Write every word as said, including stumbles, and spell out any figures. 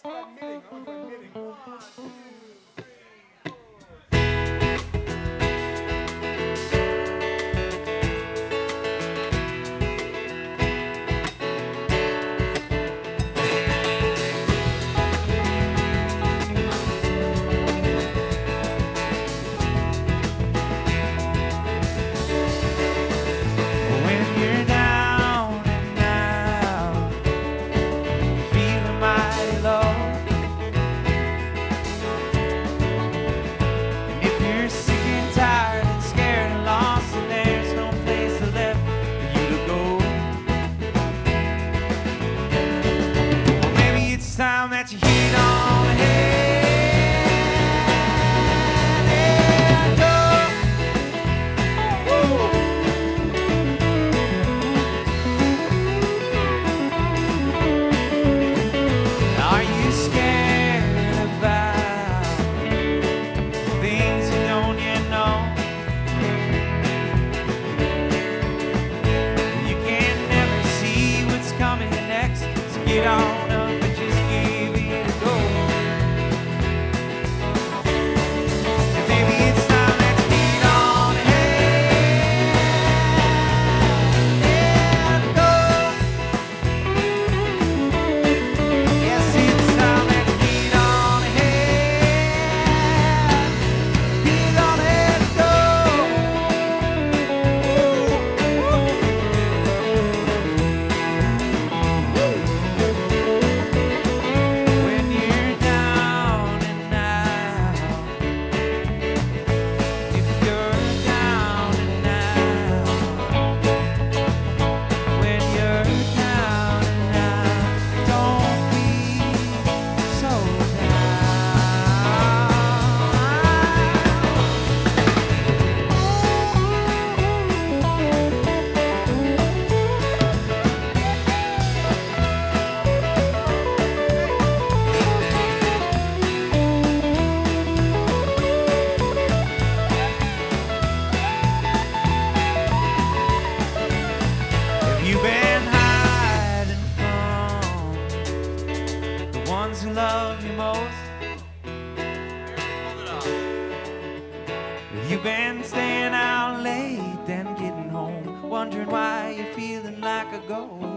Time that you hit on ahead and go. Are you scared about things you don't yet know? You can never see what's coming next, so get on up. You've been hiding from the ones who love you most. If you've been staying out late, then getting home, wondering why you're feeling like a ghost.